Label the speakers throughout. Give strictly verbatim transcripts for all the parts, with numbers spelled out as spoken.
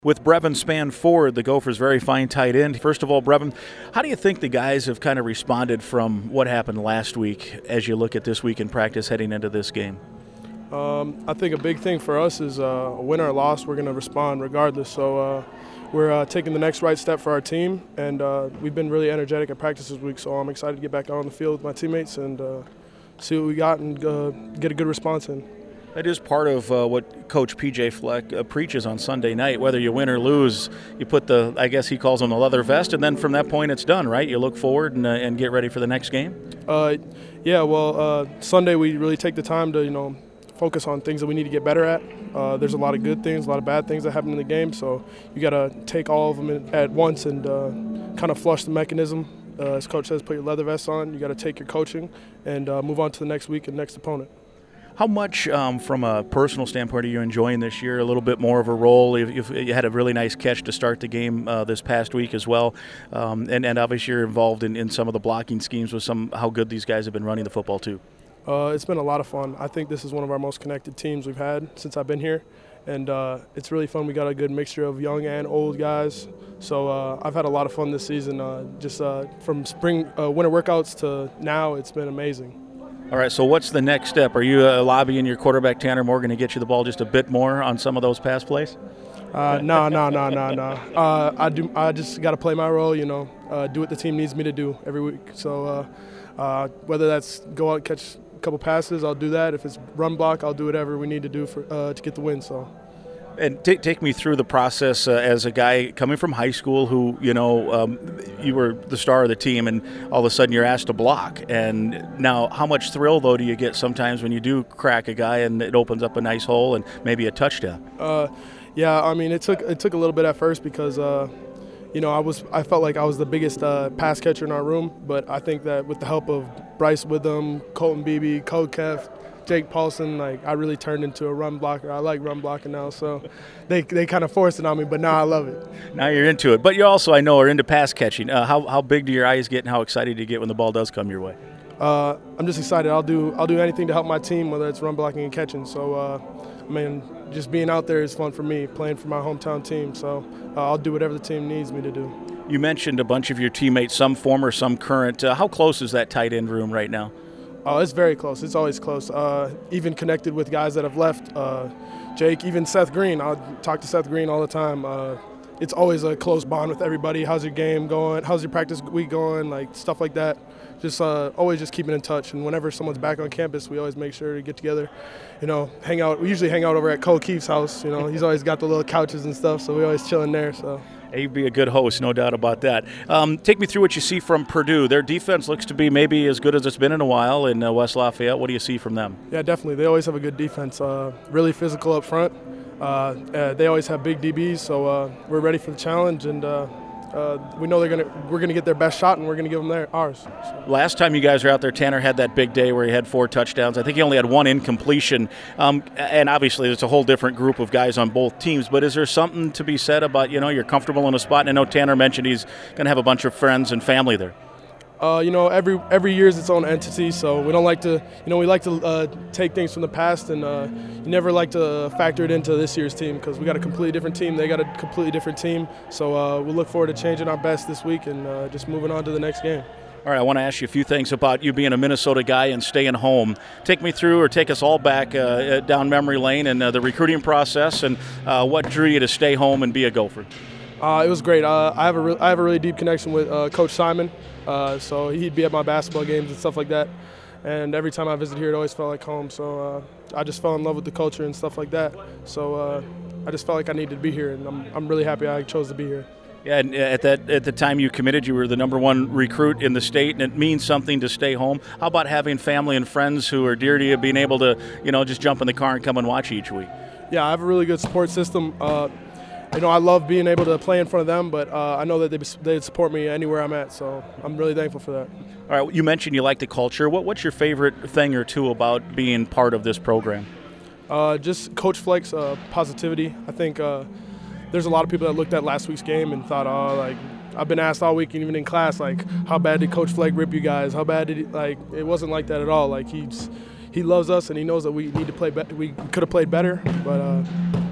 Speaker 1: With Brevin Spann-Ford, the Gophers' very fine tight end. First of all, Brevin, how do you think the guys have kind of responded from what happened last week as you look at this week in practice heading into this game?
Speaker 2: Um, I think a big thing for us is uh, a win or loss, we're going to respond regardless. So uh, we're uh, taking the next right step for our team, and uh, we've been really energetic at practice this week, so I'm excited to get back out on the field with my teammates and uh, see what we got and uh, get a good response in.
Speaker 1: That is part of uh, what Coach P J Fleck uh, preaches on Sunday night. Whether you win or lose, you put the, I guess he calls them the leather vest, and then from that point it's done, right? You look forward and, uh, and get ready for the next game?
Speaker 2: Uh, yeah, well, uh, Sunday we really take the time to, you know, focus on things that we need to get better at. Uh, there's a lot of good things, a lot of bad things that happen in the game, so you got to take all of them in, at once and uh, kind of flush the mechanism. Uh, as Coach says, put your leather vest on. You got to take your coaching and uh, move on to the next week and next opponent.
Speaker 1: How much, um, from a personal standpoint, are you enjoying this year? A little bit more of a role. You've, you've, you had a really nice catch to start the game uh, this past week as well, um, and, and obviously you're involved in, in some of the blocking schemes with some how good these guys have been running the football too.
Speaker 2: Uh, it's been a lot of fun. I think this is one of our most connected teams we've had since I've been here, and uh, it's really fun. We got a good mixture of young and old guys, so uh, I've had a lot of fun this season. Uh, just uh, from spring uh, winter workouts to now, it's been amazing.
Speaker 1: All right, so what's the next step? Are you uh, lobbying your quarterback, Tanner Morgan, to get you the ball just a bit more on some of those pass plays?
Speaker 2: Uh, no, no, no, no, no. Uh, I do. I just got to play my role, you know, uh, do what the team needs me to do every week. So uh, uh, whether that's go out and catch a couple passes, I'll do that. If it's run block, I'll do whatever we need to do for uh, to get the win. So.
Speaker 1: And take take me through the process uh, as a guy coming from high school who, you know, um, you were the star of the team and all of a sudden you're asked to block. And now how much thrill, though, do you get sometimes when you do crack a guy and it opens up a nice hole and maybe a touchdown?
Speaker 2: Uh, yeah, I mean, it took it took a little bit at first because, uh, you know, I was I felt like I was the biggest uh, pass catcher in our room. But I think that with the help of Bryce Witham, Colton Beebe, Code Kev, Jake Paulson, like I really turned into a run blocker. I like run blocking now, so they they kind of forced it on me, but now I love it.
Speaker 1: Now you're into it, but you also, I know, are into pass catching. Uh, how how big do your eyes get, and how excited do you get when the ball does come your way?
Speaker 2: Uh, I'm just excited. I'll do I'll do anything to help my team, whether it's run blocking and catching. So, uh, I mean, just being out there is fun for me, playing for my hometown team. So uh, I'll do whatever the team needs me to do.
Speaker 1: You mentioned a bunch of your teammates, some former, some current. Uh, how close is that tight end room right now?
Speaker 2: Oh, it's very close. It's always close. Uh, even connected with guys that have left. Uh, Jake, even Seth Green. I talk to Seth Green all the time. Uh, it's always a close bond with everybody. How's your game going? How's your practice week going? Like stuff like that. Just uh, always just keeping in touch. And whenever someone's back on campus, we always make sure to get together. You know, hang out. We usually hang out over at Cole Keefe's house. You know, he's always got the little couches and stuff, so we always chilling there. So.
Speaker 1: He'd be a good host, no doubt about that. Um, take me through what you see from Purdue. Their defense looks to be maybe as good as it's been in a while in uh, West Lafayette. What do you see from them?
Speaker 2: Yeah, definitely. They always have a good defense. Uh, really physical up front. Uh, uh, they always have big D Bs, so uh, we're ready for the challenge, and uh, uh, we know they're gonna we're gonna get their best shot, and we're gonna give them their ours. So.
Speaker 1: Last time you guys were out there, Tanner had that big day where he had four touchdowns. I think he only had one incompletion, um, and obviously it's a whole different group of guys on both teams. But is there something to be said about, you know, you're comfortable in a spot? And I know Tanner mentioned he's going to have a bunch of friends and family there.
Speaker 2: Uh, you know, every every year is its own entity, so we don't like to, you know, we like to uh, take things from the past, and uh, you never like to factor it into this year's team because we got a completely different team. They got a completely different team, so uh, we'll look forward to changing our best this week and uh, just moving on to the next game.
Speaker 1: All right, I want to ask you a few things about you being a Minnesota guy and staying home. Take me through or take us all back uh, down memory lane and uh, the recruiting process and uh, what drew you to stay home and be a Gopher.
Speaker 2: Uh, it was great. Uh, I have a re- I have a really deep connection with uh, Coach Simon, uh, so he'd be at my basketball games and stuff like that. And every time I visit here, it always felt like home. So uh, I just fell in love with the culture and stuff like that. So uh, I just felt like I needed to be here, and I'm I'm really happy I chose to be here.
Speaker 1: Yeah, and at that at the time you committed, you were the number one recruit in the state, and it means something to stay home. How about having family and friends who are dear to you, being able to, you know, just jump in the car and come and watch each week? Yeah,
Speaker 2: I have a really good support system. Uh, You know, I love being able to play in front of them, but uh, I know that they they support me anywhere I'm at, so I'm really thankful for that.
Speaker 1: All right, you mentioned you like the culture. What, what's your favorite thing or two about being part of this program?
Speaker 2: Uh, just Coach Fleck's uh, positivity. I think uh, there's a lot of people that looked at last week's game and thought, oh, like, I've been asked all week and even in class, like, how bad did Coach Fleck rip you guys? How bad did he, like, it wasn't like that at all. Like, he's he loves us and he knows that we need to play better. We could have played better, but uh,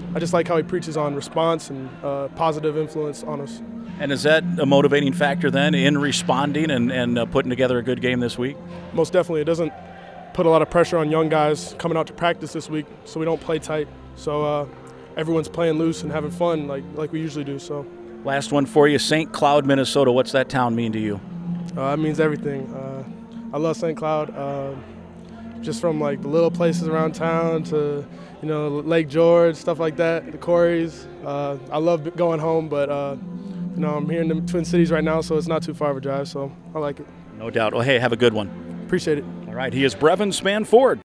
Speaker 2: I just like how he preaches on response and uh, positive influence on us.
Speaker 1: And is that a motivating factor then in responding and, and uh, putting together a good game this week?
Speaker 2: Most definitely. It doesn't put a lot of pressure on young guys coming out to practice this week, so we don't play tight. So uh, everyone's playing loose and having fun like, like we usually do. So.
Speaker 1: Last one for you, Saint Cloud, Minnesota. What's that town mean to you?
Speaker 2: Uh, it means everything. Uh, I love Saint Cloud. Uh, just from like the little places around town to, you know, Lake George, stuff like that, the quarries. Uh, I love going home, but uh, you know, I'm here in the Twin Cities right now, so it's not too far of a drive, so I like it.
Speaker 1: No doubt. Well, hey, have a good one.
Speaker 2: Appreciate it.
Speaker 1: All right, he is Brevin Spann-Ford.